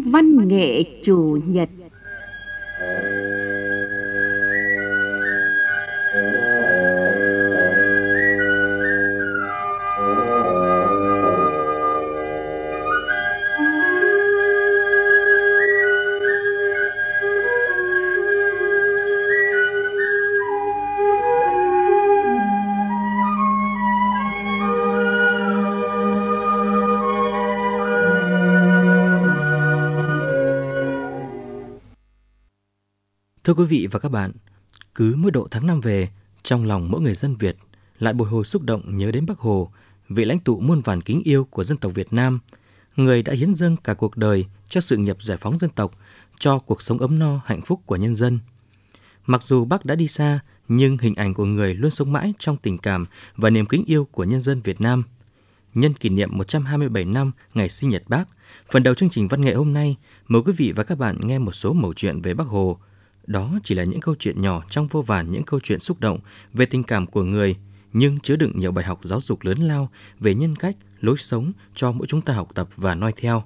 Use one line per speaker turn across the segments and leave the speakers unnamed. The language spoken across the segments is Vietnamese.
Văn nghệ chủ nhật.
Thưa quý vị và các bạn, cứ mỗi độ tháng 5 về, trong lòng mỗi người dân Việt lại bồi hồi xúc động nhớ đến Bác Hồ, vị lãnh tụ muôn vàn kính yêu của dân tộc Việt Nam, người đã hiến dâng cả cuộc đời cho sự nghiệp giải phóng dân tộc, cho cuộc sống ấm no hạnh phúc của nhân dân. Mặc dù Bác đã đi xa, nhưng hình ảnh của người luôn sống mãi trong tình cảm và niềm kính yêu của nhân dân Việt Nam. Nhân kỷ niệm 127 năm ngày sinh nhật Bác, phần đầu chương trình văn nghệ hôm nay, mời quý vị và các bạn nghe một số mẩu chuyện về Bác Hồ. Đó chỉ là những câu chuyện nhỏ trong vô vàn những câu chuyện xúc động về tình cảm của người, nhưng chứa đựng nhiều bài học giáo dục lớn lao về nhân cách, lối sống cho mỗi chúng ta học tập và noi theo.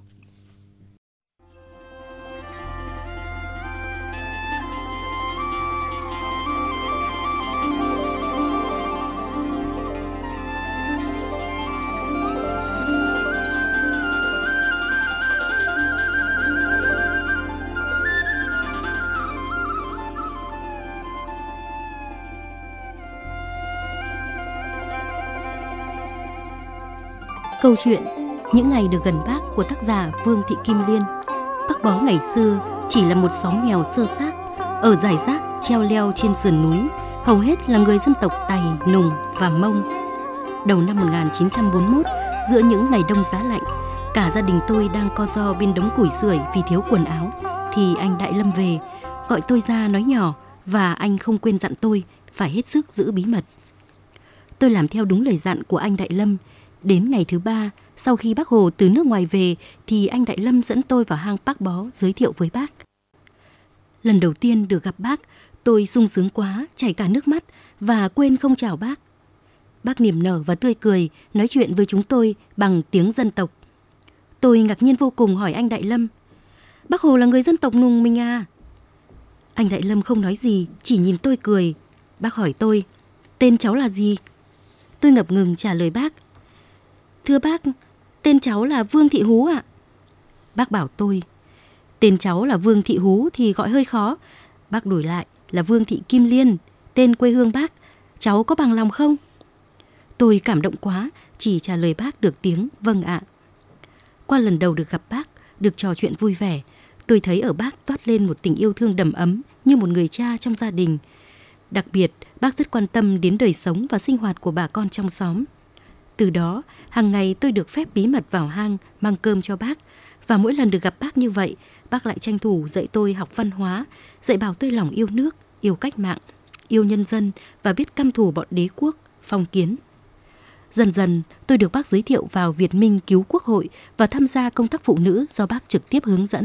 Câu chuyện Những ngày được gần Bác của tác giả Vương Thị Kim Liên. Bác Bó ngày xưa chỉ là một xóm nghèo sơ xác, ở rải rác treo leo trên sườn núi, hầu hết là người dân tộc Tày, Nùng và Mông. Đầu năm 1941, giữa những ngày đông giá lạnh, cả gia đình tôi đang co ro bên đống củi sưởi vì thiếu quần áo, thì anh Đại Lâm về, gọi tôi ra nói nhỏ, và anh không quên dặn tôi phải hết sức giữ bí mật. Tôi làm theo đúng lời dặn của anh Đại Lâm. Đến ngày thứ 3, sau khi Bác Hồ từ nước ngoài về, thì anh Đại Lâm dẫn tôi vào hang Bác Bó giới thiệu với Bác. Lần đầu tiên được gặp Bác, tôi sung sướng quá, chảy cả nước mắt và quên không chào Bác. Bác niềm nở và tươi cười, nói chuyện với chúng tôi bằng tiếng dân tộc. Tôi ngạc nhiên vô cùng hỏi anh Đại Lâm: Bác Hồ là người dân tộc Nùng mình à? Anh Đại Lâm không nói gì, chỉ nhìn tôi cười. Bác hỏi tôi: Tên cháu là gì? Tôi ngập ngừng trả lời bác: Thưa bác, tên cháu là Vương Thị Hú ạ. Bác bảo tôi: Tên cháu là Vương Thị Hú thì gọi hơi khó. Bác đổi lại là Vương Thị Kim Liên, tên quê hương bác. Cháu có bằng lòng không? Tôi cảm động quá, chỉ trả lời bác được tiếng vâng ạ. Qua lần đầu được gặp bác, được trò chuyện vui vẻ, tôi thấy ở bác toát lên một tình yêu thương đầm ấm như một người cha trong gia đình. Đặc biệt, bác rất quan tâm đến đời sống và sinh hoạt của bà con trong xóm. Từ đó, hàng ngày tôi được phép bí mật vào hang mang cơm cho bác. Và mỗi lần được gặp bác như vậy, bác lại tranh thủ dạy tôi học văn hóa, dạy bảo tôi lòng yêu nước, yêu cách mạng, yêu nhân dân và biết căm thù bọn đế quốc, phong kiến. Dần dần, tôi được bác giới thiệu vào Việt Minh Cứu Quốc hội và tham gia công tác phụ nữ do bác trực tiếp hướng dẫn.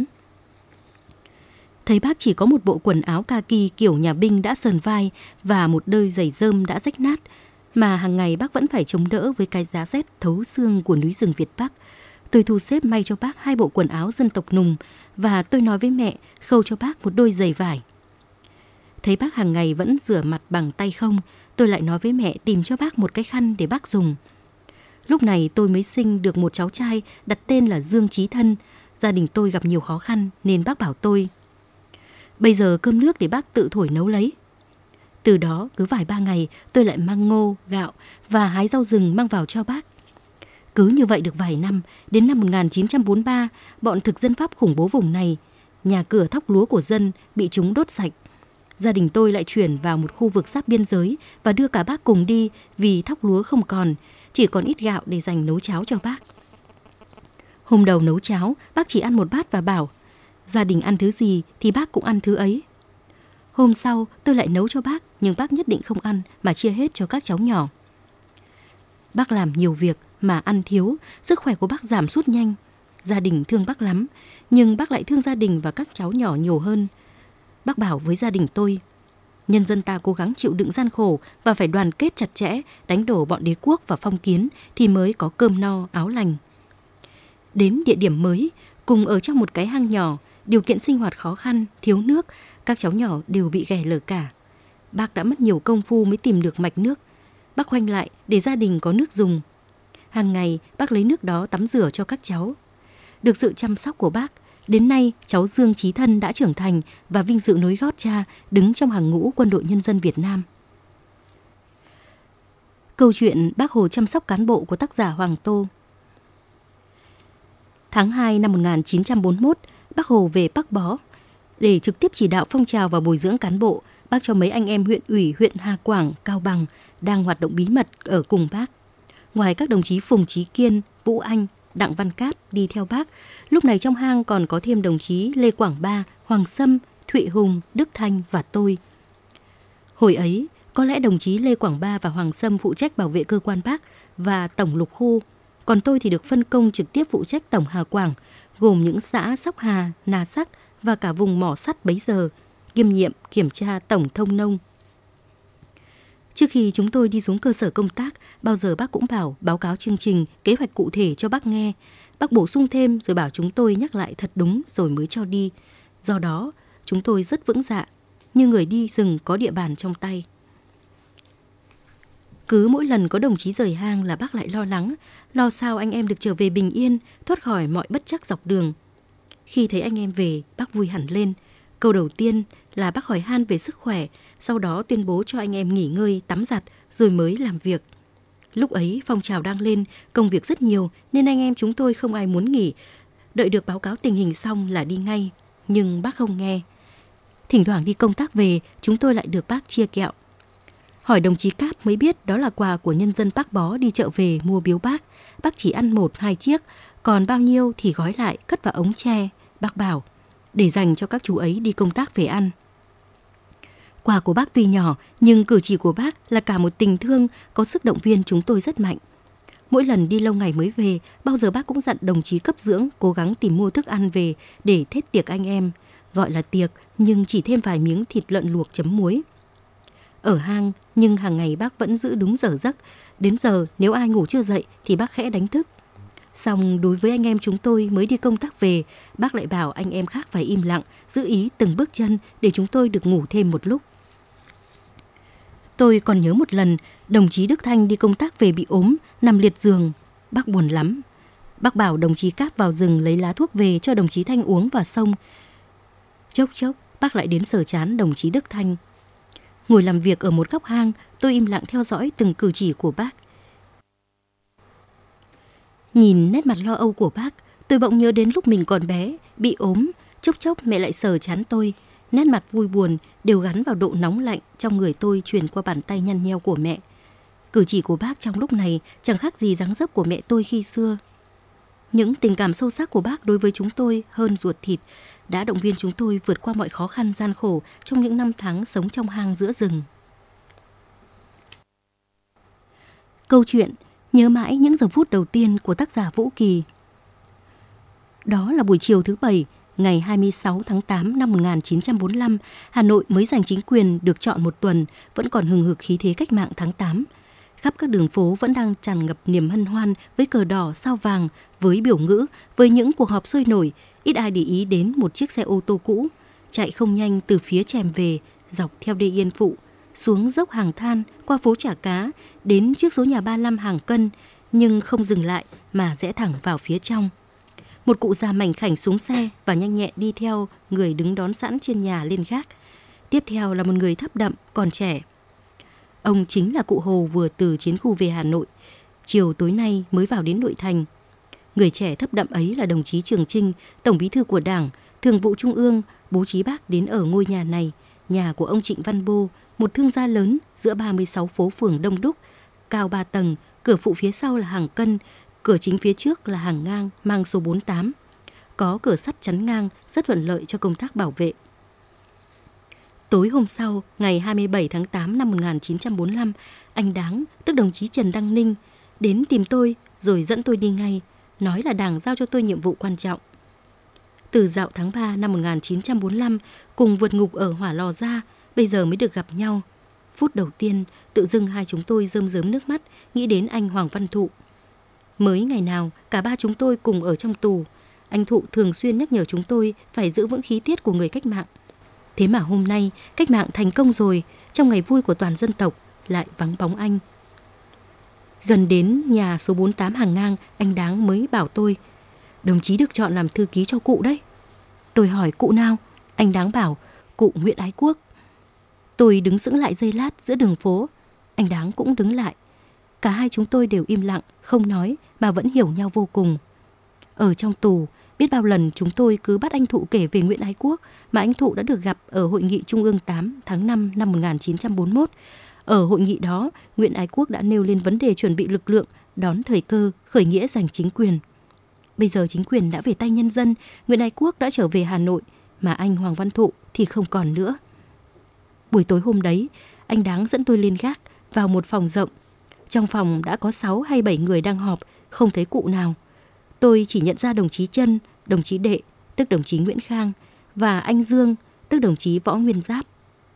Thấy bác chỉ có một bộ quần áo kaki kiểu nhà binh đã sờn vai và một đôi giày rơm đã rách nát, mà hàng ngày bác vẫn phải chống đỡ với cái giá rét thấu xương của núi rừng Việt Bắc. Tôi thu xếp may cho bác 2 bộ quần áo dân tộc Nùng và tôi nói với mẹ khâu cho bác một đôi giày vải. Thấy bác hàng ngày vẫn rửa mặt bằng tay không, tôi lại nói với mẹ tìm cho bác một cái khăn để bác dùng. Lúc này tôi mới sinh được một cháu trai đặt tên là Dương Chí Thân. Gia đình tôi gặp nhiều khó khăn nên bác bảo tôi: Bây giờ cơm nước để bác tự thổi nấu lấy. Từ đó cứ vài 3 ngày tôi lại mang ngô, gạo và hái rau rừng mang vào cho bác. Cứ như vậy được vài năm, đến năm 1943, bọn thực dân Pháp khủng bố vùng này, nhà cửa thóc lúa của dân bị chúng đốt sạch. Gia đình tôi lại chuyển vào một khu vực giáp biên giới và đưa cả bác cùng đi vì thóc lúa không còn, chỉ còn ít gạo để dành nấu cháo cho bác. Hôm đầu nấu cháo, bác chỉ ăn một bát và bảo: Gia đình ăn thứ gì thì bác cũng ăn thứ ấy. Hôm sau tôi lại nấu cho bác, nhưng bác nhất định không ăn mà chia hết cho các cháu nhỏ. Bác làm nhiều việc mà ăn thiếu, sức khỏe của bác giảm sút nhanh. Gia đình thương bác lắm, nhưng bác lại thương gia đình và các cháu nhỏ nhiều hơn. Bác bảo với gia đình tôi: Nhân dân ta cố gắng chịu đựng gian khổ và phải đoàn kết chặt chẽ, đánh đổ bọn đế quốc và phong kiến thì mới có cơm no áo lành. Đến địa điểm mới, Cùng ở trong một cái hang nhỏ, điều kiện sinh hoạt khó khăn, thiếu nước, các cháu nhỏ đều bị ghẻ lở cả. Bác đã mất nhiều công phu mới tìm được mạch nước. Bác khoanh lại để gia đình có nước dùng. Hàng ngày bác lấy nước đó tắm rửa cho các cháu. Được sự chăm sóc của bác, đến nay cháu Dương Chí Thân đã trưởng thành và vinh dự nối gót cha, đứng trong hàng ngũ Quân đội Nhân dân Việt Nam. Câu chuyện Bác Hồ chăm sóc cán bộ của tác giả Hoàng Tô. Tháng 2 năm 1941, Bác Hồ về Bắc Bó. Để trực tiếp chỉ đạo phong trào và bồi dưỡng cán bộ, bác cho mấy anh em huyện ủy huyện Hà Quảng, Cao Bằng đang hoạt động bí mật ở cùng bác. Ngoài các đồng chí Phùng Chí Kiên, Vũ Anh, Đặng Văn Cát đi theo bác, lúc này trong hang còn có thêm đồng chí Lê Quảng Ba, Hoàng Sâm, Thụy Hùng, Đức Thanh và tôi. Hồi ấy, có lẽ đồng chí Lê Quảng Ba và Hoàng Sâm phụ trách bảo vệ cơ quan bác và tổng lục khu, còn tôi thì được phân công trực tiếp phụ trách tổng Hà Quảng, gồm những xã Sóc Hà, Nà Sắc và cả vùng mỏ sắt bấy giờ, kiêm nhiệm kiểm tra tổng thông nông. Trước khi chúng tôi đi xuống cơ sở công tác, bao giờ bác cũng bảo báo cáo chương trình, kế hoạch cụ thể cho bác nghe. Bác bổ sung thêm rồi bảo chúng tôi nhắc lại thật đúng rồi mới cho đi. Do đó, chúng tôi rất vững dạ, như người đi rừng có địa bàn trong tay. Cứ mỗi lần có đồng chí rời hang là bác lại lo lắng, lo sao anh em được trở về bình yên, thoát khỏi mọi bất trắc dọc đường. Khi thấy anh em về, bác vui hẳn lên. Câu đầu tiên là bác hỏi han về sức khỏe, sau đó tuyên bố cho anh em nghỉ ngơi, tắm giặt rồi mới làm việc. Lúc ấy phong trào đang lên, công việc rất nhiều nên anh em chúng tôi không ai muốn nghỉ. Đợi được báo cáo tình hình xong là đi ngay, nhưng bác không nghe. Thỉnh thoảng đi công tác về, chúng tôi lại được bác chia kẹo. Hỏi đồng chí Cáp mới biết đó là quà của nhân dân Bắc Bó đi chợ về mua biếu bác. Bác chỉ ăn 1-2 chiếc, còn bao nhiêu thì gói lại cất vào ống tre. Bác bảo để dành cho các chú ấy đi công tác về ăn. Quà của bác tuy nhỏ nhưng cử chỉ của bác là cả một tình thương, có sức động viên chúng tôi rất mạnh. Mỗi lần đi lâu ngày mới về, bao giờ bác cũng dặn đồng chí cấp dưỡng cố gắng tìm mua thức ăn về để thết tiệc anh em. Gọi là tiệc nhưng chỉ thêm vài miếng thịt lợn luộc chấm muối. Ở hang nhưng hàng ngày bác vẫn giữ đúng giờ giấc. Đến giờ nếu ai ngủ chưa dậy thì bác khẽ đánh thức. Xong đối với anh em chúng tôi mới đi công tác về, bác lại bảo anh em khác phải im lặng, giữ ý từng bước chân để chúng tôi được ngủ thêm một lúc. Tôi còn nhớ một lần, đồng chí Đức Thanh đi công tác về bị ốm, nằm liệt giường. Bác buồn lắm. Bác bảo đồng chí Cáp vào rừng lấy lá thuốc về cho đồng chí Thanh uống và xông. Chốc chốc, bác lại đến sờ trán đồng chí Đức Thanh. Ngồi làm việc ở một góc hang, tôi im lặng theo dõi từng cử chỉ của bác. Nhìn nét mặt lo âu của bác, tôi bỗng nhớ đến lúc mình còn bé, bị ốm, chốc chốc mẹ lại sờ trán tôi. Nét mặt vui buồn đều gắn vào độ nóng lạnh trong người tôi truyền qua bàn tay nhăn nheo của mẹ. Cử chỉ của bác trong lúc này chẳng khác gì dáng dấp của mẹ tôi khi xưa. Những tình cảm sâu sắc của bác đối với chúng tôi hơn ruột thịt đã động viên chúng tôi vượt qua mọi khó khăn gian khổ trong những năm tháng sống trong hang giữa rừng. Câu chuyện nhớ mãi những giờ phút đầu tiên của tác giả Vũ Kỳ. Đó là buổi chiều thứ Bảy, ngày 26 tháng 8 năm 1945, Hà Nội mới giành chính quyền được trọn một tuần, vẫn còn hừng hực khí thế cách mạng tháng 8. Khắp các đường phố vẫn đang tràn ngập niềm hân hoan với cờ đỏ sao vàng, với biểu ngữ, với những cuộc họp sôi nổi. Ít ai để ý đến một chiếc xe ô tô cũ chạy không nhanh từ phía Trèm về, dọc theo đê Yên Phụ, xuống dốc Hàng Than, qua phố Chả Cá, đến trước số nhà 35 Hàng Cân, nhưng không dừng lại mà rẽ thẳng vào phía trong. Một cụ già mảnh khảnh xuống xe và nhanh nhẹn đi theo người đứng đón sẵn trên nhà lên gác. Tiếp theo là một người thấp đậm, còn trẻ. Ông chính là cụ Hồ vừa từ chiến khu về Hà Nội, chiều tối nay mới vào đến nội thành. Người trẻ thấp đậm ấy là đồng chí Trường Chinh, Tổng Bí thư của Đảng, Thường vụ Trung ương, bố trí bác đến ở ngôi nhà này, nhà của ông Trịnh Văn Bô, một thương gia lớn giữa 36 phố phường đông đúc, cao 3 tầng, cửa phụ phía sau là Hàng Cân, cửa chính phía trước là hàng ngang mang số 48. Có cửa sắt chắn ngang rất thuận lợi cho công tác bảo vệ. Tối hôm sau, ngày 27 tháng 8 năm 1945, anh Đáng, tức đồng chí Trần Đăng Ninh, đến tìm tôi rồi dẫn tôi đi ngay, nói là Đảng giao cho tôi nhiệm vụ quan trọng. Từ dạo tháng 3 năm 1945, cùng vượt ngục ở Hỏa Lò ra, bây giờ mới được gặp nhau. Phút đầu tiên, tự dưng hai chúng tôi rơm rớm nước mắt, nghĩ đến anh Hoàng Văn Thụ. Mới ngày nào, cả ba chúng tôi cùng ở trong tù. Anh Thụ thường xuyên nhắc nhở chúng tôi phải giữ vững khí tiết của người cách mạng. Thế mà hôm nay, cách mạng thành công rồi, trong ngày vui của toàn dân tộc, lại vắng bóng anh. Gần đến nhà số 48 hàng ngang, anh Đáng mới bảo tôi, đồng chí được chọn làm thư ký cho cụ đấy. Tôi hỏi cụ nào? Anh Đáng bảo, cụ Nguyễn Ái Quốc. Tôi đứng sững lại giây lát giữa đường phố. Anh Đáng cũng đứng lại. Cả hai chúng tôi đều im lặng, không nói mà vẫn hiểu nhau vô cùng. Ở trong tù, biết bao lần chúng tôi cứ bắt anh Thụ kể về Nguyễn Ái Quốc mà anh Thụ đã được gặp ở Hội nghị Trung ương 8 tháng 5 năm 1941. Ở hội nghị đó, Nguyễn Ái Quốc đã nêu lên vấn đề chuẩn bị lực lượng, đón thời cơ, khởi nghĩa giành chính quyền. Bây giờ chính quyền đã về tay nhân dân, Nguyễn Ái Quốc đã trở về Hà Nội, mà anh Hoàng Văn Thụ thì không còn nữa. Buổi tối hôm đấy, anh Đáng dẫn tôi lên gác vào một phòng rộng. Trong phòng đã có 6 hay 7 người đang họp, không thấy cụ nào. Tôi chỉ nhận ra đồng chí Trân, đồng chí Đệ, tức đồng chí Nguyễn Khang, và anh Dương, tức đồng chí Võ Nguyên Giáp.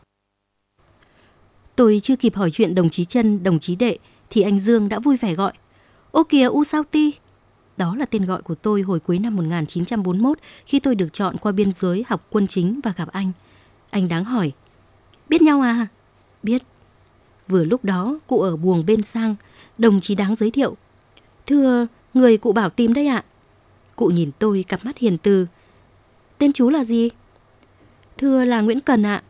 Tôi chưa kịp hỏi chuyện đồng chí Trân, đồng chí Đệ, thì anh Dương đã vui vẻ gọi, ô kìa U Sao Ti. Đó là tên gọi của tôi hồi cuối năm 1941 khi tôi được chọn qua biên giới học quân chính và gặp anh. Anh Đáng hỏi, biết nhau à? Biết. Vừa lúc đó, cụ ở buồng bên sang, đồng chí Đáng giới thiệu, thưa, người cụ bảo tìm đây ạ. Cụ nhìn tôi cặp mắt hiền từ, tên chú là gì? Thưa là Nguyễn Cần ạ.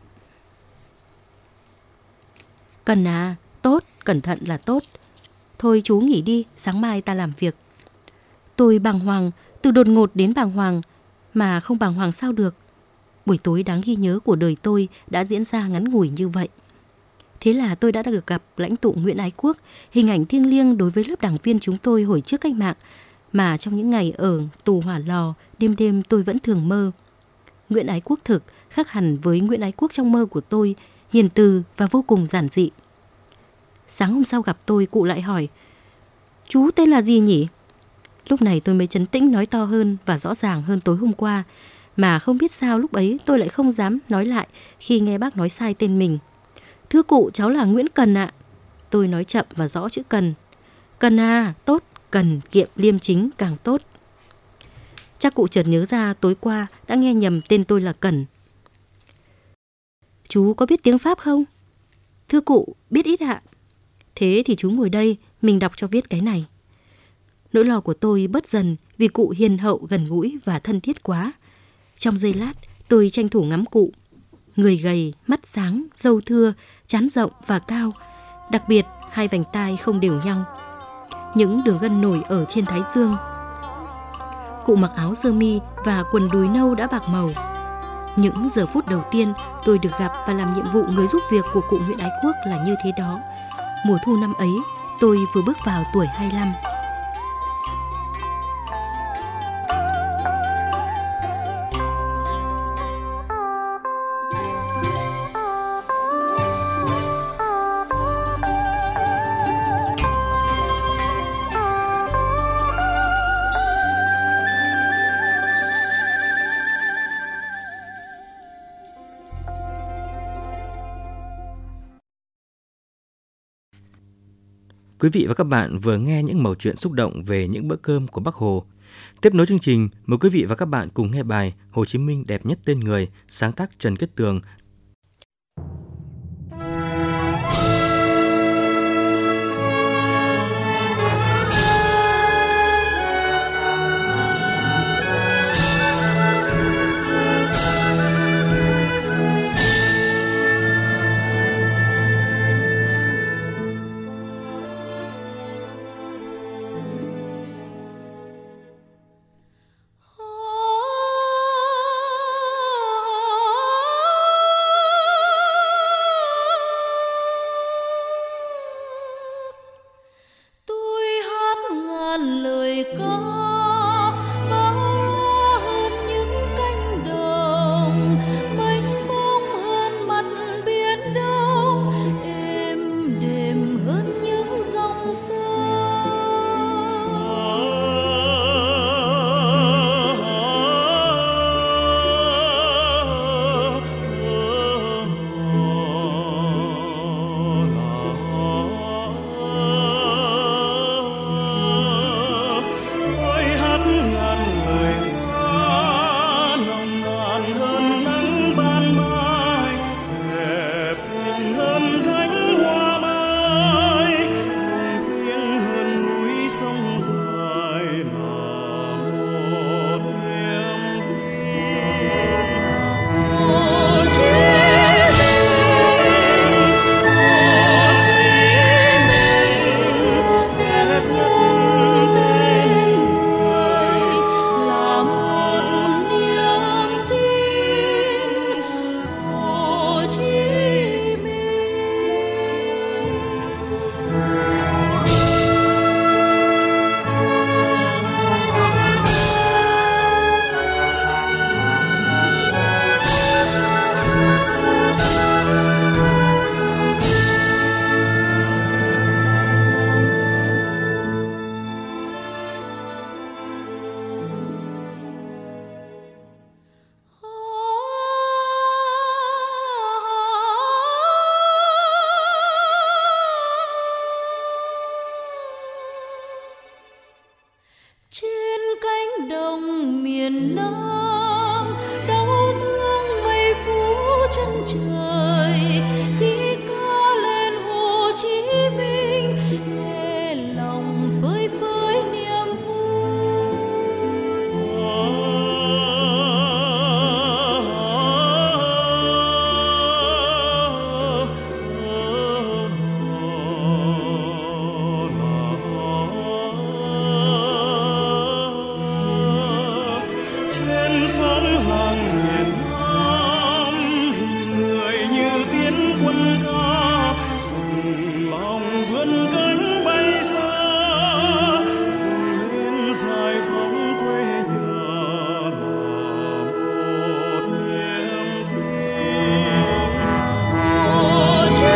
Cần à, tốt, cẩn thận là tốt. Thôi chú nghỉ đi, sáng mai ta làm việc. Tôi bàng hoàng, từ đột ngột đến bàng hoàng, mà không bàng hoàng sao được. Buổi tối đáng ghi nhớ của đời tôi đã diễn ra ngắn ngủi như vậy. Thế là tôi đã được gặp lãnh tụ Nguyễn Ái Quốc, hình ảnh thiêng liêng đối với lớp đảng viên chúng tôi hồi trước cách mạng, mà trong những ngày ở tù hỏa lò, đêm đêm tôi vẫn thường mơ. Nguyễn Ái Quốc thực khác hẳn với Nguyễn Ái Quốc trong mơ của tôi, hiền từ và vô cùng giản dị. Sáng hôm sau gặp tôi, cụ lại hỏi, chú tên là gì nhỉ? Lúc này tôi mới trấn tĩnh nói to hơn và rõ ràng hơn tối hôm qua, mà không biết sao lúc ấy tôi lại không dám nói lại khi nghe bác nói sai tên mình. Thưa cụ, cháu là Nguyễn Cần ạ. Tôi nói chậm và rõ chữ Cần. Cần à, tốt, cần, kiệm, liêm chính càng tốt. Chắc cụ chợt nhớ ra tối qua đã nghe nhầm tên tôi là Cần. Chú có biết tiếng Pháp không? Thưa cụ, biết ít ạ. Thế thì chú ngồi đây, mình đọc cho viết cái này. Nỗi lo của tôi bớt dần vì cụ hiền hậu, gần gũi và thân thiết quá. Trong giây lát, tôi tranh thủ ngắm cụ. Người gầy, mắt sáng, râu thưa, trán rộng và cao. Đặc biệt, hai vành tai không đều nhau. Những đường gân nổi ở trên thái dương. Cụ mặc áo sơ mi và quần đùi nâu đã bạc màu. Những giờ phút đầu tiên tôi được gặp và làm nhiệm vụ người giúp việc của cụ Nguyễn Ái Quốc là như thế đó. Mùa thu năm ấy, tôi vừa bước vào tuổi 25.
Quý vị và các bạn vừa nghe những mẩu chuyện xúc động về những bữa cơm của Bác Hồ. Tiếp nối chương trình, mời quý vị và các bạn cùng nghe bài Hồ Chí Minh đẹp nhất tên người, sáng tác Trần Kết Tường.
miền Nam, đau thương mây phủ chân trời khi ca lên Hồ Chí Minh, nghe lòng phơi phới niềm vui.
Trên sóng làng miền Nam, người như tiến quân ca, dùng lòng vươn cánh bay xa, vùng lên giải phóng quê nhà là một niềm tin.
Hồ Chí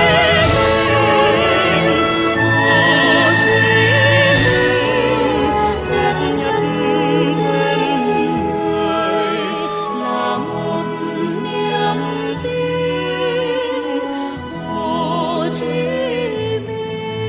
Minh, Hồ Chí Minh, đẹp nhất thế người là một niềm tin. Hồ Chí Minh.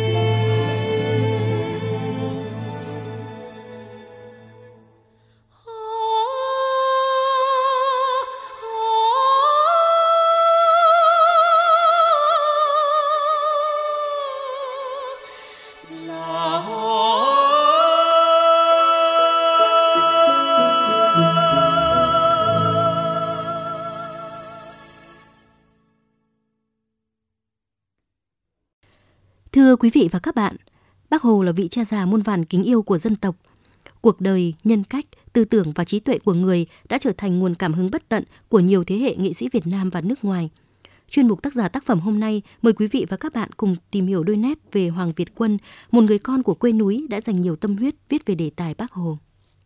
Thưa quý vị và các bạn, Bác Hồ là vị cha già muôn vàn kính yêu của dân tộc. Cuộc đời, nhân cách, tư tưởng và trí tuệ của người đã trở thành nguồn cảm hứng bất tận của nhiều thế hệ nghệ sĩ Việt Nam và nước ngoài. Chuyên mục tác giả tác phẩm hôm nay mời quý vị và các bạn cùng tìm hiểu đôi nét về Hoàng Việt Quân, một người con của quê núi đã dành nhiều tâm huyết viết về đề tài Bác Hồ.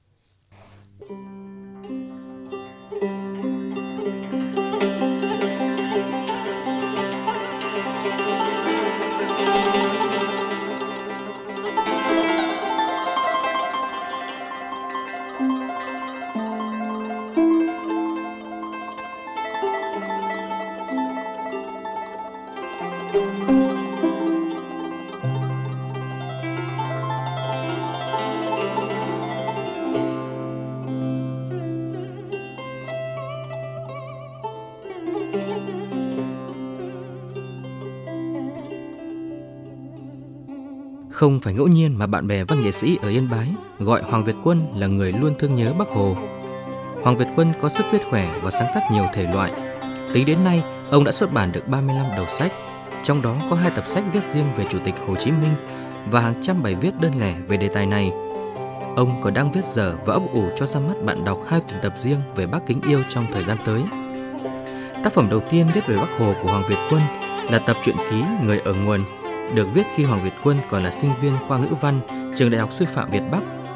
Không phải ngẫu nhiên mà bạn bè văn nghệ sĩ ở Yên Bái gọi Hoàng Việt Quân là người luôn thương nhớ Bác Hồ. Hoàng Việt Quân có sức viết khỏe và sáng tác nhiều thể loại. Tính đến nay, ông đã xuất bản được 35 đầu sách, trong đó có 2 tập sách viết riêng về Chủ tịch Hồ Chí Minh và hàng trăm bài viết đơn lẻ về đề tài này. Ông còn đang viết dở và ấp ủ cho ra mắt bạn đọc 2 tuyển tập riêng về Bác kính yêu trong thời gian tới. Tác phẩm đầu tiên viết về Bác Hồ của Hoàng Việt Quân là tập truyện ký Người ở nguồn, được viết khi Hoàng Việt Quân còn là sinh viên khoa ngữ văn trường Đại học Sư phạm Việt Bắc.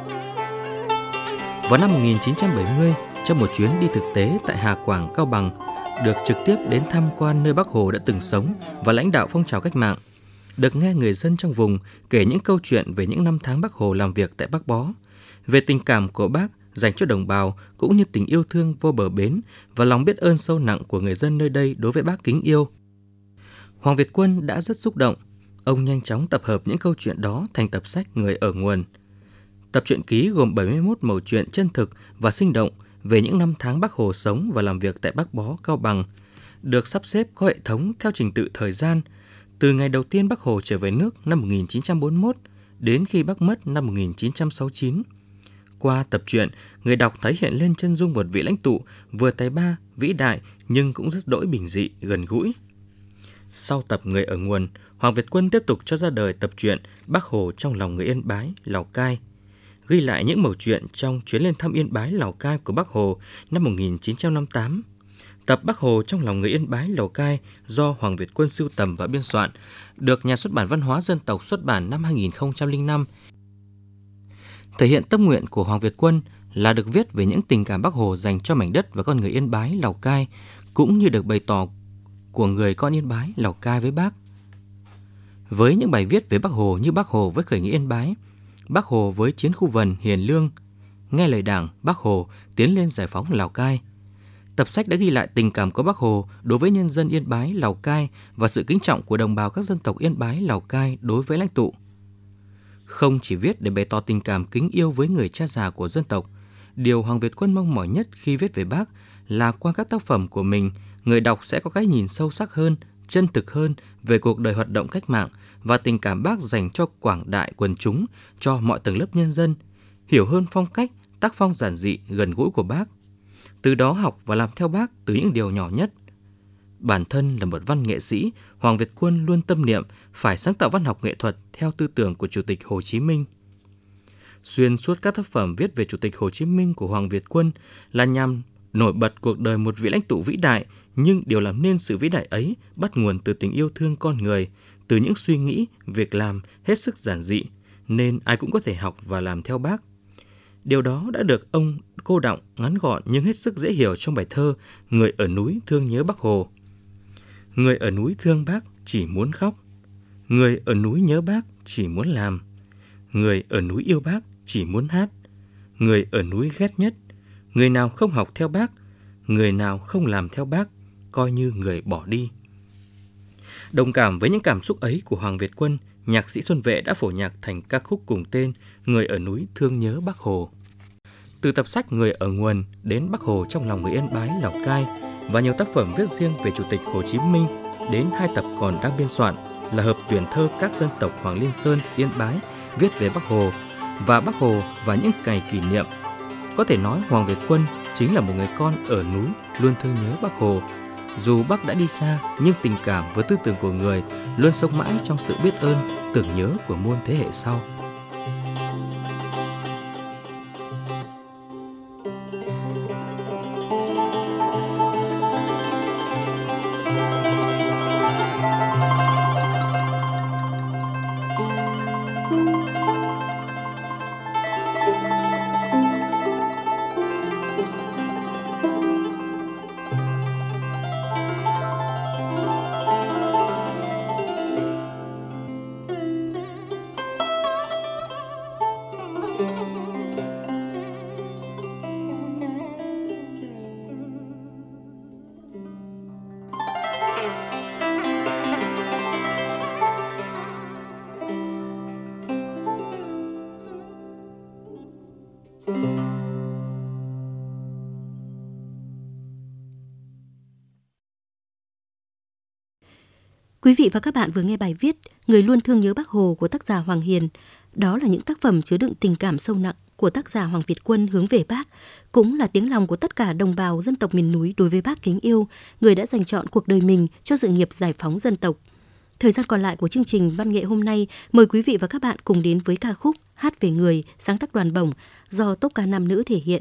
Vào năm 1970, trong một chuyến đi thực tế tại Hà Quảng, Cao Bằng, được trực tiếp đến tham quan nơi Bác Hồ đã từng sống và lãnh đạo phong trào cách mạng, được nghe người dân trong vùng kể những câu chuyện về những năm tháng Bác Hồ làm việc tại Bắc Bó, về tình cảm của Bác dành cho đồng bào cũng như tình yêu thương vô bờ bến và lòng biết ơn sâu nặng của người dân nơi đây đối với Bác kính yêu. Hoàng Việt Quân đã rất xúc động. Ông nhanh chóng tập hợp những câu chuyện đó thành tập sách Người ở nguồn. Tập truyện ký gồm 71 mẩu chuyện chân thực và sinh động về những năm tháng Bác Hồ sống và làm việc tại Bắc Bó, Cao Bằng, được sắp xếp có hệ thống theo trình tự thời gian, từ ngày đầu tiên Bác Hồ trở về nước năm 1941 đến khi Bác mất năm 1969. Qua tập truyện, người đọc thấy hiện lên chân dung một vị lãnh tụ vừa tài ba, vĩ đại nhưng cũng rất đỗi bình dị, gần gũi. Sau tập Người ở nguồn, Hoàng Việt Quân tiếp tục cho ra đời tập truyện Bác Hồ trong lòng người Yên Bái, Lào Cai, ghi lại những mẩu chuyện trong chuyến lên thăm Yên Bái, Lào Cai của Bác Hồ năm 1958. Tập Bác Hồ trong lòng người Yên Bái, Lào Cai do Hoàng Việt Quân sưu tầm và biên soạn, được Nhà xuất bản Văn hóa Dân tộc xuất bản năm 2005. Thể hiện tâm nguyện của Hoàng Việt Quân là được viết về những tình cảm Bác Hồ dành cho mảnh đất và con người Yên Bái, Lào Cai, cũng như được bày tỏ của người con Yên Bái, Lào Cai với Bác. Với những bài viết về Bác Hồ như Bác Hồ với khởi nghĩa Yên Bái, Bác Hồ với chiến khu Vần, Hiền Lương, nghe lời Đảng, Bác Hồ tiến lên giải phóng Lào Cai, tập sách đã ghi lại tình cảm của Bác Hồ đối với nhân dân Yên Bái, Lào Cai và sự kính trọng của đồng bào các dân tộc Yên Bái, Lào Cai đối với lãnh tụ. Không chỉ viết để bày tỏ tình cảm kính yêu với người cha già của dân tộc, Điều Hoàng Việt Quân mong mỏi nhất khi viết về Bác là qua các tác phẩm của mình, người đọc sẽ có cái nhìn sâu sắc hơn, chân thực hơn về cuộc đời hoạt động cách mạng và tình cảm Bác dành cho quảng đại quần chúng, cho mọi tầng lớp nhân dân, hiểu hơn phong cách, tác phong giản dị, gần gũi của Bác. Từ đó học và làm theo Bác từ những điều nhỏ nhất. Bản thân là một văn nghệ sĩ, Hoàng Việt Quân luôn tâm niệm phải sáng tạo văn học nghệ thuật theo tư tưởng của Chủ tịch Hồ Chí Minh. Xuyên suốt các tác phẩm viết về Chủ tịch Hồ Chí Minh của Hoàng Việt Quân là nhằm nổi bật cuộc đời một vị lãnh tụ vĩ đại, nhưng điều làm nên sự vĩ đại ấy bắt nguồn từ tình yêu thương con người, từ những suy nghĩ, việc làm hết sức giản dị, nên ai cũng có thể học và làm theo Bác. Điều đó đã được ông cô đọng ngắn gọn nhưng hết sức dễ hiểu trong bài thơ Người ở núi thương nhớ Bác Hồ. Người ở núi thương Bác chỉ muốn khóc, người ở núi nhớ Bác chỉ muốn làm, người ở núi yêu Bác chỉ muốn hát, người ở núi ghét nhất, người nào không học theo Bác, người nào không làm theo Bác, coi như người bỏ đi. Đồng cảm với những cảm xúc ấy của Hoàng Việt Quân, nhạc sĩ Xuân Vệ đã phổ nhạc thành ca khúc cùng tên Người ở núi thương nhớ Bác Hồ. Từ tập sách Người ở nguồn đến Bác Hồ trong lòng người Yên Bái, Lào Cai và nhiều tác phẩm viết riêng về Chủ tịch Hồ Chí Minh đến 2 tập còn đang biên soạn là hợp tuyển thơ các dân tộc Hoàng Liên Sơn, Yên Bái viết về Bác Hồ và những ngày kỷ niệm. Có thể nói Hoàng Việt Quân chính là một người con ở núi luôn thương nhớ Bác Hồ. Dù Bác đã đi xa nhưng tình cảm với tư tưởng của người luôn sống mãi trong sự biết ơn, tưởng nhớ của muôn thế hệ sau.
Quý vị và các bạn vừa nghe bài viết Người luôn thương nhớ Bác Hồ của tác giả Hoàng Hiền. Đó là những tác phẩm chứa đựng tình cảm sâu nặng của tác giả Hoàng Việt Quân hướng về Bác, cũng là tiếng lòng của tất cả đồng bào dân tộc miền núi đối với Bác kính yêu, người đã dành trọn cuộc đời mình cho sự nghiệp giải phóng dân tộc. Thời gian còn lại của chương trình văn nghệ hôm nay, mời quý vị và các bạn cùng đến với ca khúc Hát về người, sáng tác Đoàn Bổng do tốp ca nam nữ thể hiện.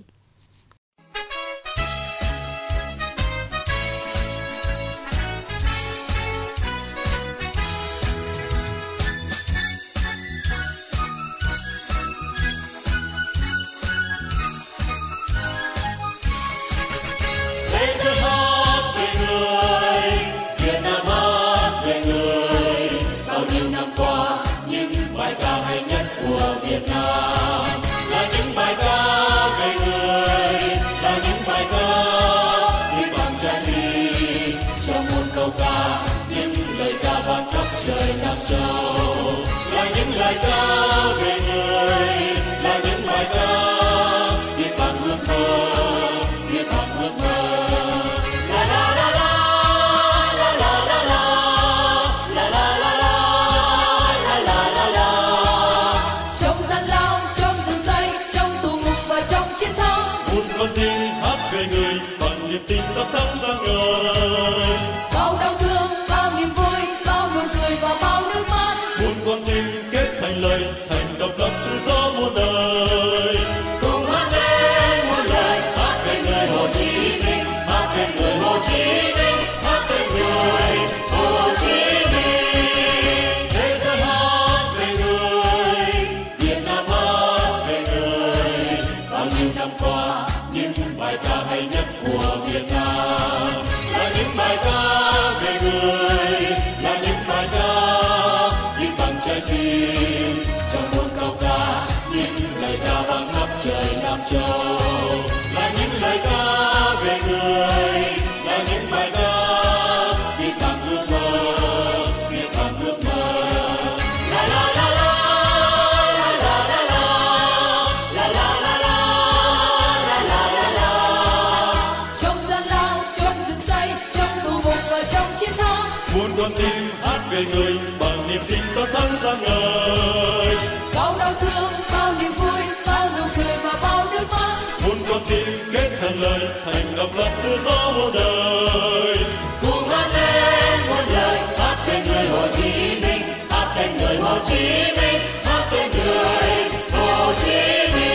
về người bằng niềm tin ta thắng sáng ngời.
Bao đau thương, bao niềm vui, bao nụ cười và bao nước mắt.
Muôn con tim kết thành lời, thành độc lập tự do muôn đời.
Cùng hát lên muôn lời, hát tên người Hồ Chí Minh, hát tên người Hồ Chí Minh, hát tên người Hồ Chí Minh.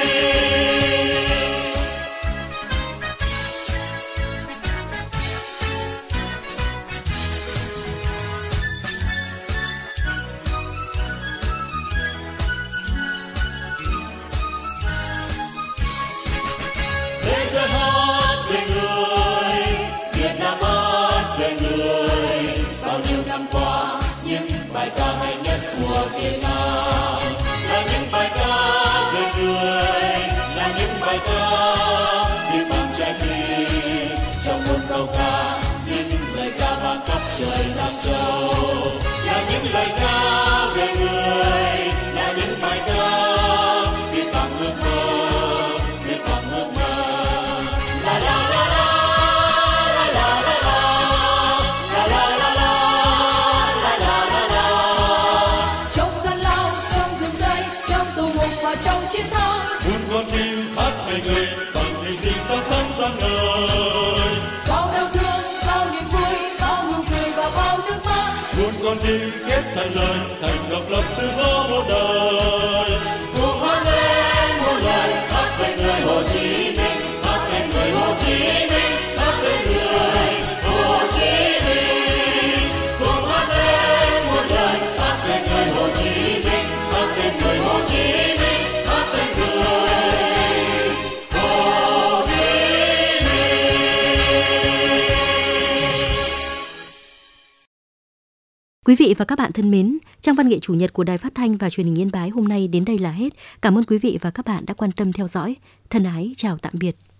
Thế giới hát về người,
Việt Nam hát về người. Bao nhiêu năm qua, những bài ca hay nhất của Việt Nam
là những bài ca về người,
là những bài ca viết bằng trái tim. Trong muôn câu ca, những lời ca vang khắp trời Nam Châu.
là những lời ca về người,
Là những bài ca viết bằng ước mơ, viết bằng ước mơ. La la la la, la la la la, la la la la, la la la la. Trong gian lao, trong rừng rây, trong tù ngục và trong chiến thắng.
muôn con tim hát về người bằng niềm tin ta thắng sáng ngời.
Bao đau thương, bao niềm vui, bao nụ cười và bao nước mắt.
Muôn con tim kết thành lời, thành độc lập tự do muôn đời.
Cùng hát lên muôn lời, hát về người Hồ Chí Minh, hát về người Hồ Chí Minh, hát về người Hồ Chí Minh. Cùng hát lên muôn lời, hát về người Hồ Chí Minh, hát về người Hồ Chí Minh, hát về người Hồ Chí Minh.
Quý vị và các bạn thân mến, trang văn nghệ chủ nhật của Đài Phát thanh và Truyền hình Yên Bái hôm nay đến đây là hết. Cảm ơn quý vị và các bạn đã quan tâm theo dõi. Thân ái chào tạm biệt.